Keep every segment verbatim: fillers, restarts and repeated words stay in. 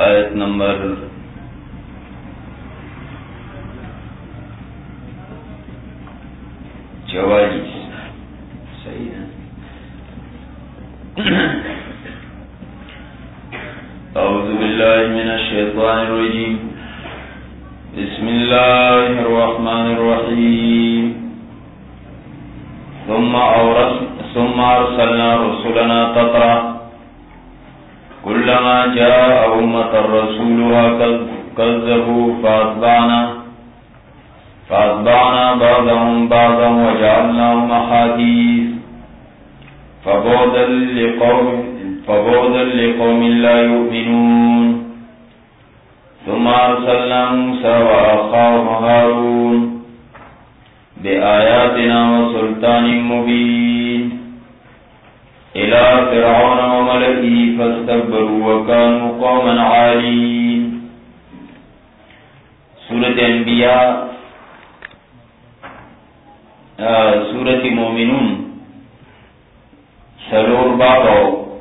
آیت نمبر چوالیس. صحیح ہے. اعوذ باللہ من الشیطان الرجیم. بسم اللہ الرحمن الرحیم. ثم اورثنا ثم ارسلنا رسلنا تترى كلما جاء أمة رسولها كذبوا فأتبعنا فأتبعنا بعضهم بعضا وجعلناهم أحاديث فبعدا لقوم فبعدا لقوم لا يؤمنون. ثم أرسلنا موسى وأخاه هارون بآياتنا وسلطان مبين إلى فرعون وملئه فاستكبروا وكانوا قوما عالين. سورة انبیاء سورة مومنون سلور بابا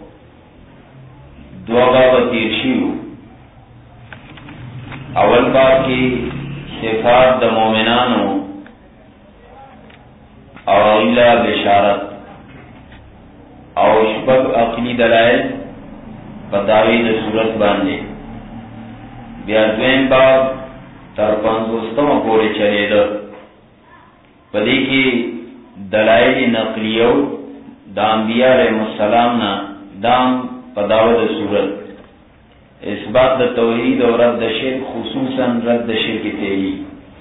دو بابا تیرشیو. اول باب کی صفات دا مومنانو او اللہ بشارت او شبب اقلی دلائل پتاوی دا صورت باندے. بیا دویم باب تر پانزوستم پورے چلے دا پدی کی دلائل نقلیو دا انبیاء علیہ السلام نا دام پداو دا صورت اثبات دا توحید و رد دا شرک، خصوصا رد دا شرک تیلی.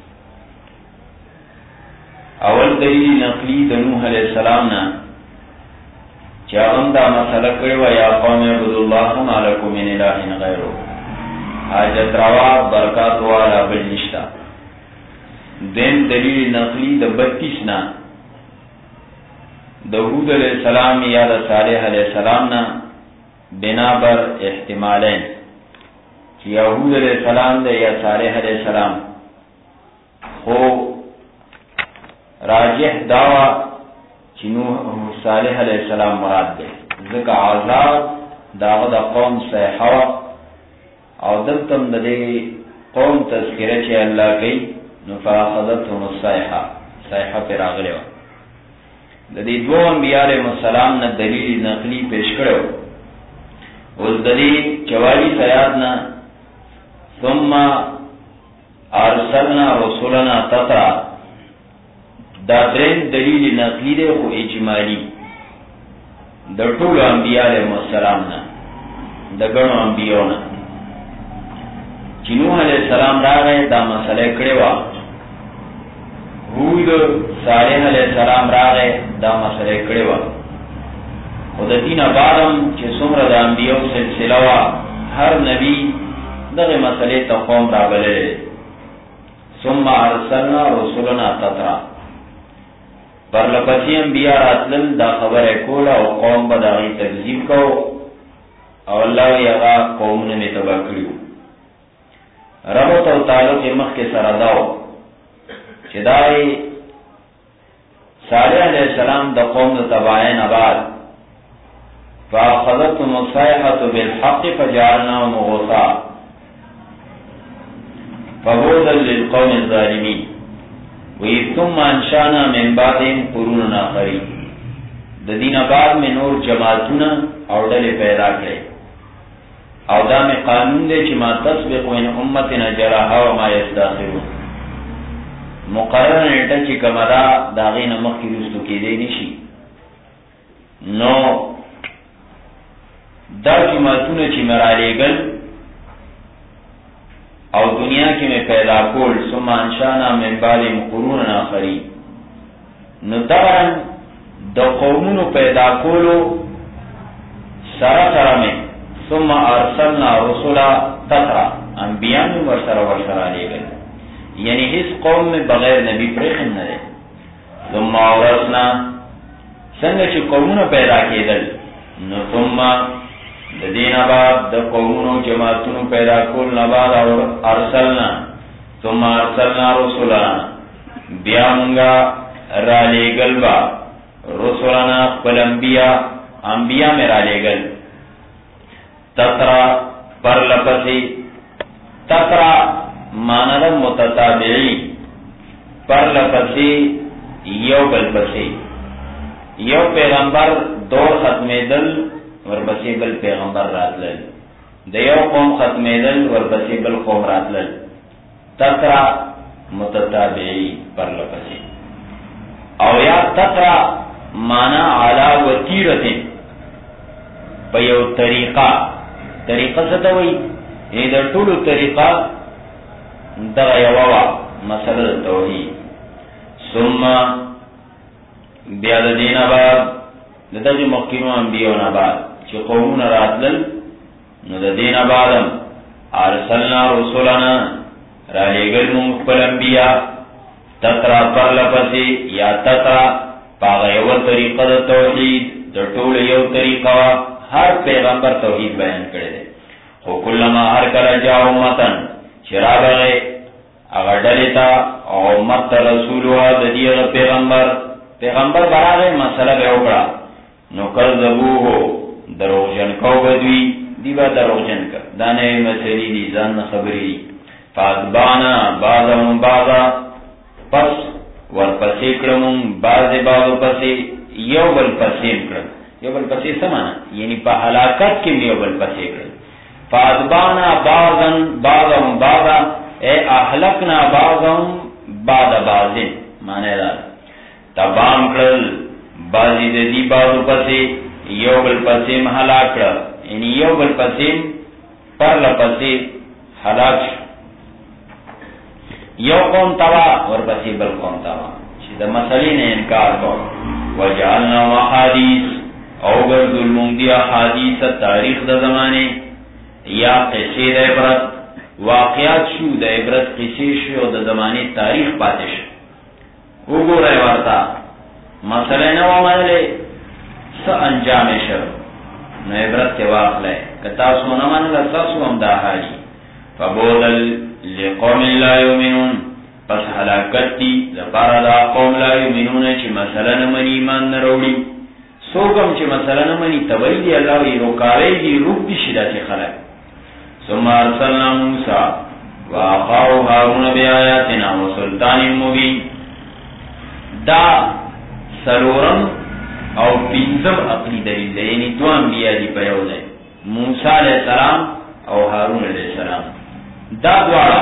اول دلیل نقلی دا نوح علیہ السلام نا چاہم دا مسئلہ کروا یا قوم عبد اللہ ما لکم من الہ غیرو، حاجت روا برکات والا بل نشتا. دین دلیل نقلی دا بتیس نا دا ہود علیہ السلام یا دا صالح علیہ السلام نا بنا بر احتمالین کہ یا ہود علیہ السلام دا یا صالح علیہ السلام. خو راجح دعوی چنو صالح علیہ السلام مراد دے، ذکا عذاب داغد قوم صیحوا او دلتم دے قوم تذکرہ چے اللہ کی نفاخذتهم الصیحہ صیحہ پر آگلے وا. دے دو انبیاء علیہ السلام نا دلیل نقلی پیش کرو. اس دلیل چوالیس آیاتنا ثم ارسلنا رسولنا تترى دا درین دلیل نقلی دے خو اجمالی دا طول انبیاء علیہ السلام نا دا گنو انبیاء نا. چنوح علیہ السلام را گئے دا مسئلہ کڑیوا، ہود صالح علیہ السلام را گئے دا مسئلہ کڑیوا. خود دین بارم چی سمر دا انبیاء سلسلوا ہر نبی دا مسئلہ تا قوم را بلے. ثم ارسلنا رسولنا تترى پر لپسی انبیاء راتلل دا خبر کولا او قوم با داغی تکذیب کو او اللہ یغا قومن میں تبا کریو. ربط و تعلق مخ کے سرداو چدائی صالح علیہ السلام دا قوم دا تباین آباد فاخذتهم الصیحة بالحق فجعلناهم غثاء فبعدا للقوم الظالمین. وَإِذْ ثُمَّ أَنشَأْنَا مِن بَعْدِهِمْ قُرُونًا آخَرِينَ. د دین بعد میں نور جماعتونه او ډلې پیدا کړې او دا میں قانون دے چې ما تسبق من امتنا جراها وما يستاخرون. مقرر نیټه چې کومه ده د هغې نه مخکې وروستو کېدی نشي. نو دا جماعتونه چې مې رالیږل او دنیا کی میں پیدا کول ثم انشانا من بعدهم قرونا آخرین. نو دارن دا قومونو پیدا کولو سرا سرا میں ثم ارسلنا رسولا تترا انبیاء میں ورسرا ورسرا لے گئے، یعنی اس قوم میں بغیر نبی پریخن نہ رہے. ثم اورثنا سنگا چی قومونو پیدا کیدل نو ثم دین آباد دا قومونو جماعتونو پیدا کول نباد اور ارسلنا ثم ارسلنا رسولنا بیا منگا را لے گل با رسولنا قل انبیاء انبیاء میں را لے گل تترا پر لپسی، تترا مانا متتابعی، پر لپسی یو بل پسی، یو پیغمبر دور ختم دل ورپسی بل پیغمبر راتلل، دیو قوم ختم دل ورپسی بل قوم راتلل، تترا متتابعی پر لپسی. او یا تترا مانا علا وتیرتن، پیو طریقہ، طریقہ ستوئی یعنی در طولو طریقہ در یووا مسئلہ توحید. ثم بیاد دین آباد دا جو مقیمو انبیاء نباد چی قومون راتلل نو دا دین آبادم ارسلنا رسولنا را لگل منقبل انبیاء تترا پر لپسی یا تترا پاغ یو طریقہ دا توحید دا طول یو طریقہ ہر پیغمبر توحید بیان کرده. خو کلما ہر کل جا امتن چرا بغی اگر ڈلیتا امت رسولوها دا دیغ پیغمبر پیغمبر براغی مسئلہ بے اکڑا نو کذبو ہو دروغ جن کو بدوی دیبا دروغ جن کر دانے مسئلی دی زن خبری دی. فاتبانا بعضهم بعضا پس ورپسی کرمون بعض بعضو پسی یو بل پسیم کرم، یو بل پسی سمانا یعنی پا حلاکت کم یو بل پسی کرم. فاتبانا بعضن بعضهم بعضا اے احلقنا بعضهم بعض بعضن مانے دار تبام کرل بعضی دی بعضو پسی یو بل پسیم حلاک کرل یعنی you bill پسیم per لپسی حلاک show. You قوم توا ورپسی بل قوم توا چی دا مسئلین انکار کو. وجعلنا وحادیث او گرد المنگی حادیث تاریخ دا زمانے یا قصی دا عبرت واقعات شو دا عبرت قصی شو دا زمانے تاریخ پاتش او گو رہے ورطا مسئلہ نو عملے سا انجام شو نو عبرت کے واقع کتاسو نمان لساسو ہم دا حاجی. فبودل لقوم لا یومنون پس حلاکت دی لپارا دا قوم لا یومنون چی مسئلہ نمانی ایمان نروڑی سوکم چی مسئلہ نمانی تبایی دی اللہ وی روکاوی دی روک دی شدہ چی خلق. ثم ارسلنا موسیٰ واقاو حارون بی آیاتنا و سلطان مبین. دا سلورم او پینزم اقلی دلیل دی یعنی دو انبیاء دی پیو دی موسیٰ علیہ السلام او حارون علیہ السلام. دا دوارا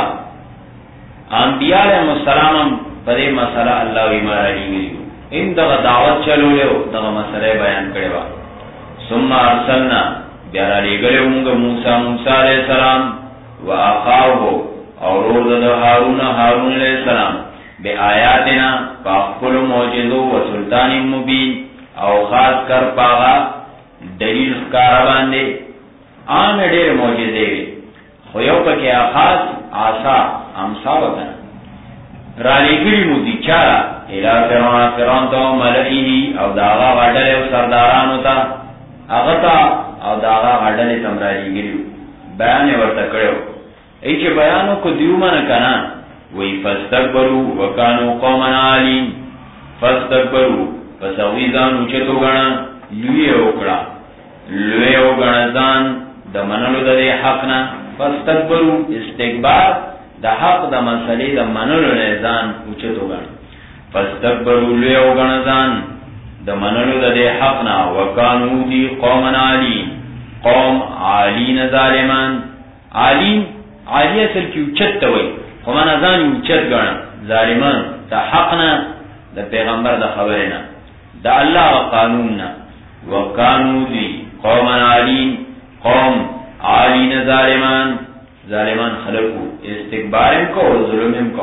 انبیاء علیہ السلام پدے مسئلہ اللہ و ایمان علی گریو ان دغا دعوت چلو لیو دغا مسئلہ بیان کروا. ثم ارسلنا بیارا لے گلے ہونگا موسیٰ موسیٰ علیہ السلام و آخاو اور رود دا حارون حارون علیہ السلام بے آیاتنا پاکل موجزو و سلطان مبین او خاص کر پاغا دلیل کارا باندے آن دیر موجزے گے خویو پکی آخاص آسا امسا وکنا رالی گری مودی چارا الہ فرعون فرعون تو ملئی او داغا غڈل او سردارانو تا اغتا او داغا غڈل تم رالی گریو بیان ورطا کرو ایچ بیانو کو دیو من کنا وی فستکبرو وکانو قومن عالین. فستکبرو پس اویزانو چتو گنا لوی اوکڑا لوی او گنا زان دا منلو دا دے حقنا. فستکبرو استکبار دا حق دا مسئلے دا منلو نیزان اچتو گنا. فستکبرو لوی او گنا زان دا منلو دا دے حقنا وکانو دی قومن عالین قوم عالین ظالمان. عالین عالی اصل کی اچت توئی خمان ازانی اچت گنا ظالمان دا حقنا دا پیغمبر دا خبرنا دا اللہ و قانوننا. وکانو دی قومن عالین قوم عالین ظالمان ظالمان خلقو استکبارم کو و ظلمم کو.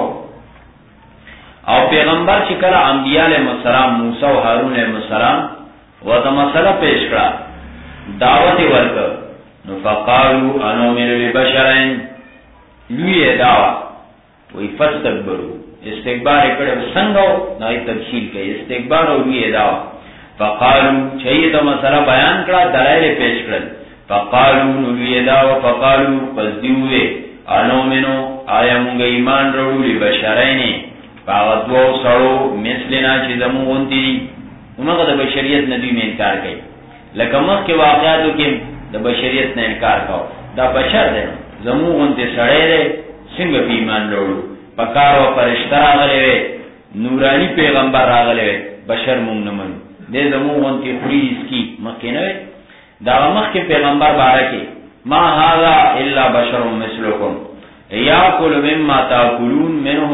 او پیغمبر چکلا انبیاء علیہ السلام موسیٰ و حارون علیہ السلام و دا مسئلہ پیش کرا دعوت ورکر نفقالو انومر ببشرین لوی دعوی وی فستکبرو استکبار اکڑے سنگو نائی تفصیل کئی استکبار و لوی دعوی. فقالو چاہیے تو مسئلہ بیان کرا دلائل پیش کرد. فقالو نلوی دعوی فقالو پس دیوے انومنو آیا منگا ایمان روڑو لی بشرینی پاغتو سڑو مثلنا چی زمو غنتی دی انہوں دا بشریت ندوی میں انکار کئی لکہ مخ کے واقعاتو کم دا بشریت نے انکار کاؤ دا بشر دے زمو غنتے سڑے دے سنگ پی ایمان لوڑو پکار و پرشتہ راغلے وے نورانی پیغمبر راغلے وے بشر مونگ نمن دے زمو غنتے خوری اس کی مکینوے دا مخ کے پیغمبر بارکے ما هذا الا بشر مثلکم یاکل مما تاکلون منه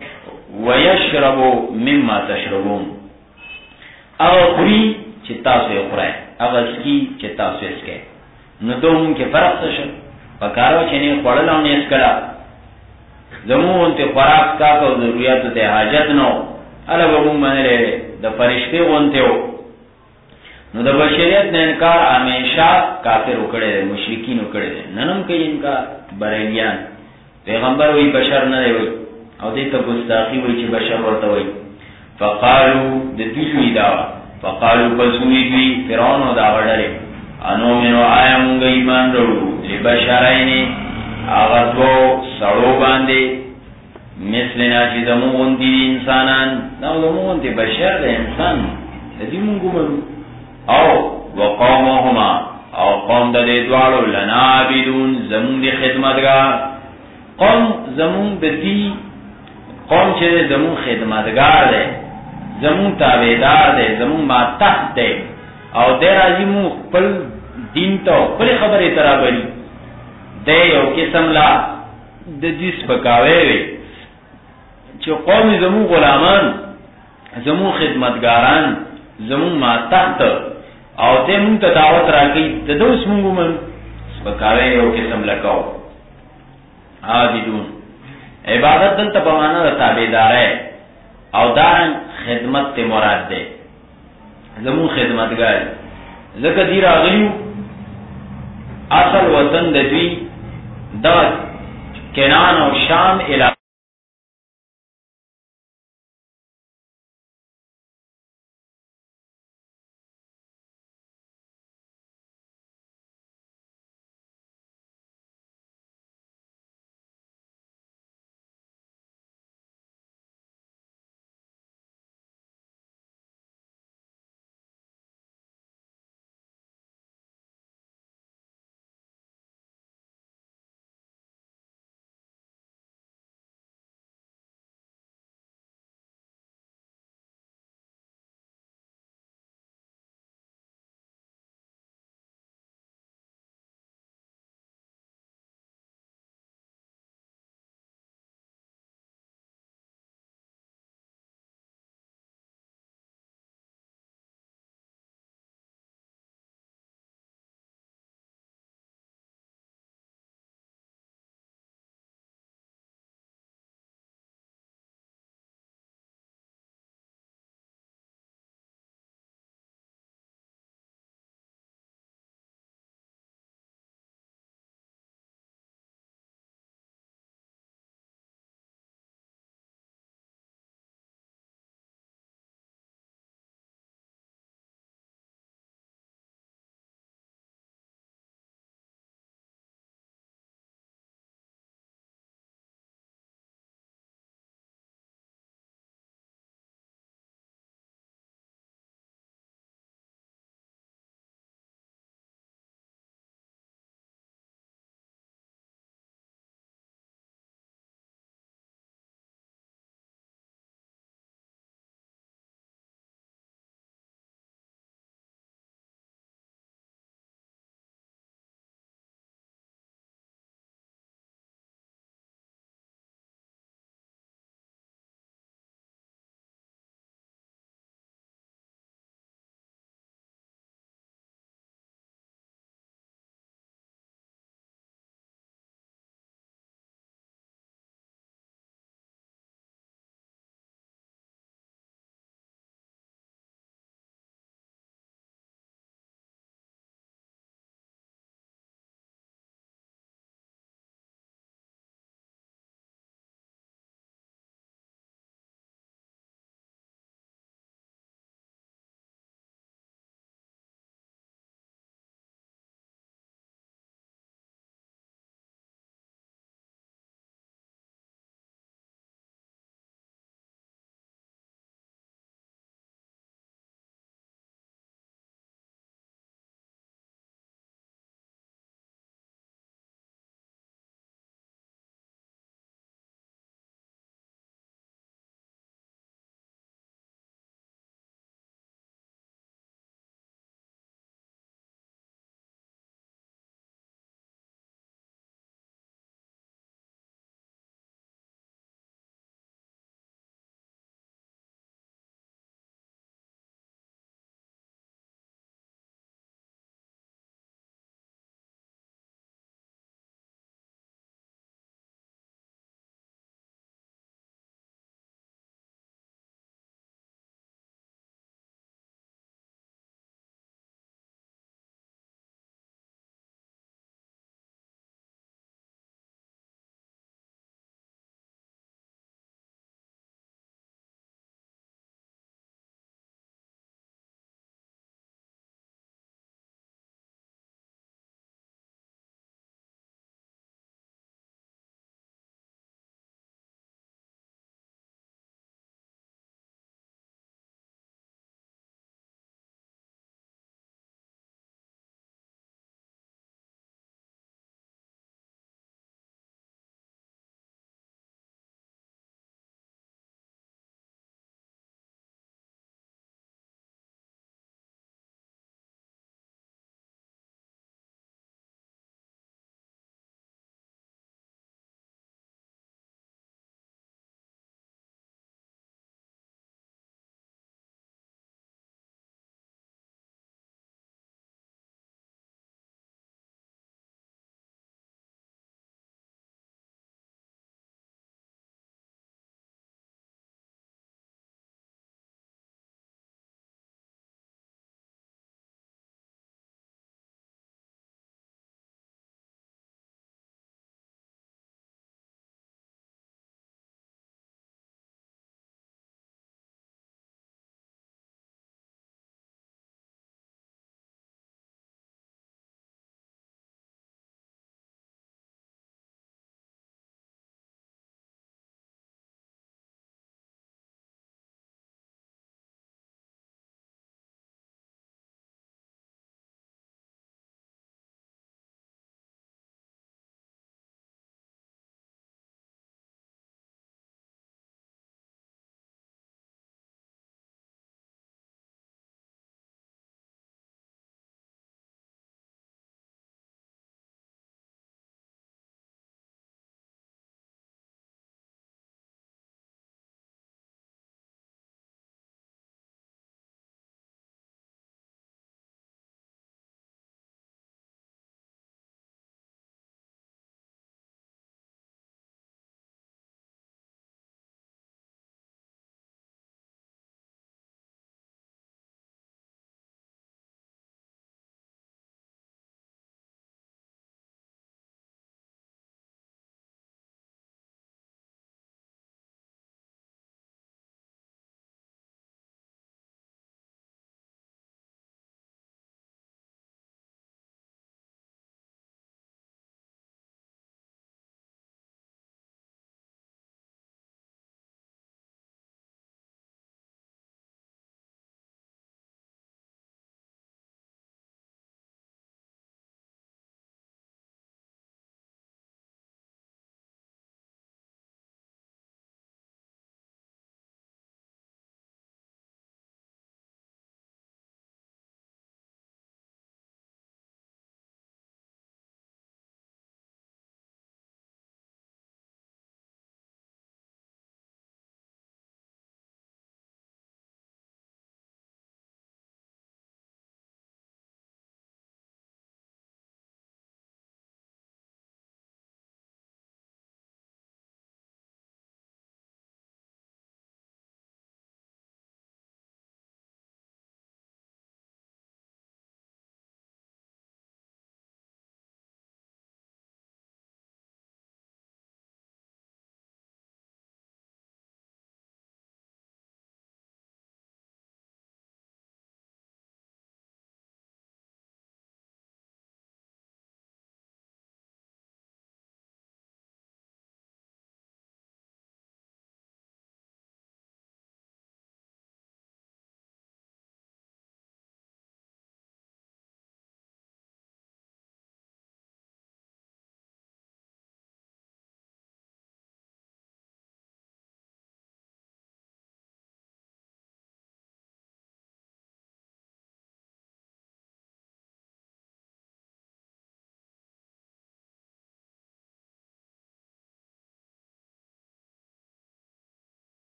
ویشرب مما تشربون اگر خوری چتا سے اخرائے اگر اسکی چتا سے اسکے نو تو ان کے فرق سشن پکارو چنی خوڑلاو نے اسکلا زمون انتے خوراک کا کو ضروریاتو تے حاجت نو علا بمون من لے دا فرشتے انتے ہو نو دا بشریت نے انکار ہمیشہ کافر اکڑے دے مشرکین اکڑے دے ننم کئی انکار بریلیان پیغمبر وی بشر نہ دے وی او دیتا گستاخی وی چی بشر ورطا وی فقالو دتوشوی داوا فقالو پسوی دوی فرعون و داوا ڈرے انو منو آیا مونگا ایمان رو لبشرائنی آغا دو سڑو باندے مثلنا چی زمون غندی دی انسانان نو زمون غندی بشر دے انسان دی مونگو مرو او وقومهما او قوم دا دے دوارو لنابدون زمون دی خدمتگار قوم زمون دی قوم چے دے زمون خدمتگار دے زمون تابیدار دے زمون ماتحت دے او دے راجی مون پل دین تو پل خبری طرح بری دے یو قسم لا دے جس پکاوے وے چو قوم زمون غلامان زمون خدمتگاران زمون ماتحت او دے مون تا دعوت راکی دے دو اس مونگو من پکاوے یو قسم لکاو عابدون عبادت دل تا پمانا دا تابیدار ہے او دارن خدمت تے مراد دے زمون خدمتگار زکا دیر آغلیو اصل وطن دوی دا کنان و شام علاقہ